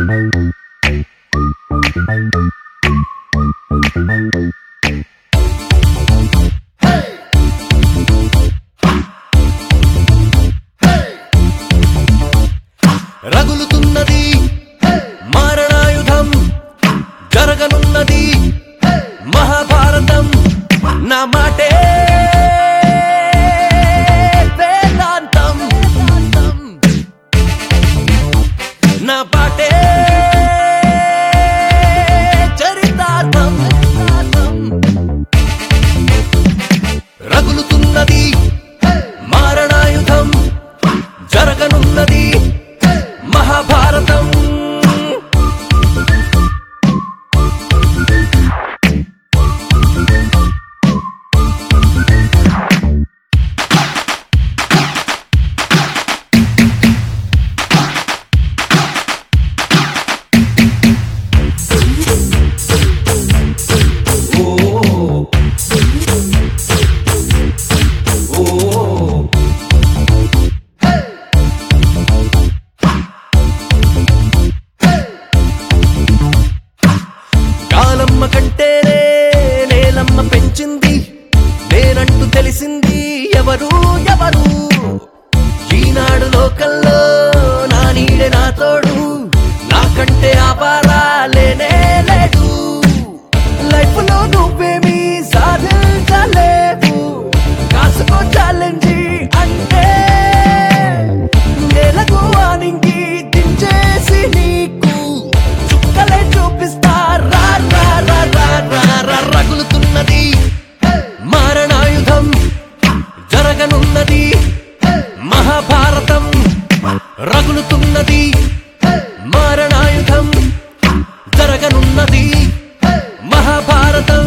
రగులుతున్నది మారణాయుధం, జరగనున్నది మహాభారతం. నా మాటే వేదాంతం, నా పాటే చరితార్థం. రగులుతున్నది మారణాయుధం, జరగనున్నది మహాభారతం. కాలమ్మ కంటేనే నేలమ్మ పెంచింది, నేనంటూ తెలిసింది ఎవరు ఎవరు. ఈనాడు లోకల్లో నా నీడే నా తోడు, నాకంటే ఆపారా లేనే లేడు. లైఫ్ లో నువ్వేమీ సాధించలేవు, కాసుకో ఛాలెంజ్ అంటే నేలకు వానింగి దించేసి నీకు చుక్కలే చూపిస్తా. రగులుతున్నది మారణాయుధం, జరగనున్నది మహాభారతం. రగులుతున్నది మారణాయుధం, జరగనున్నది మహాభారతం.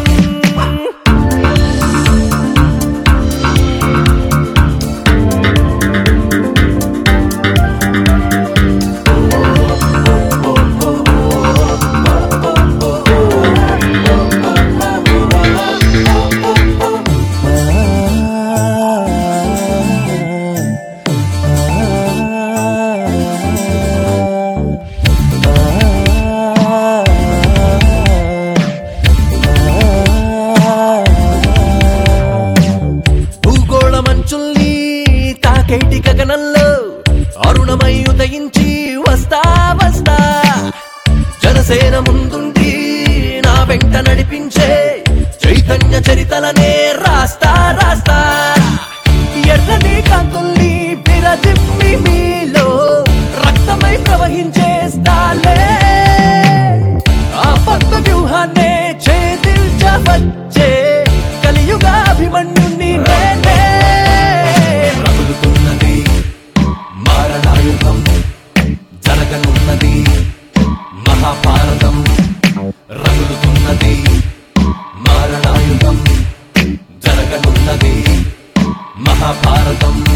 మంచుల్ని తాకేటి గగనంలో అరుణమై ఉదయించి వస్తా వస్తా. జనసేన ముందుండి నా వెంట నడిపించే చైతన్య చరితలనే రాస్తా రాస్తా. ఎర్రని కాంతుల్ని విరజిమ్మి మీలో రక్తమై ప్రవహించేస్తాలే. ఆ పద్మ వ్యూహాన్నే ఛేదించవచ్చే కలియుగ అభిమన్యుని నేనే. రగులుతున్నది మారణాయుధం, జరగనున్నది మహాభారతం. రగులుతున్నది మారణాయుధం, జరగనున్నది మహాభారతం.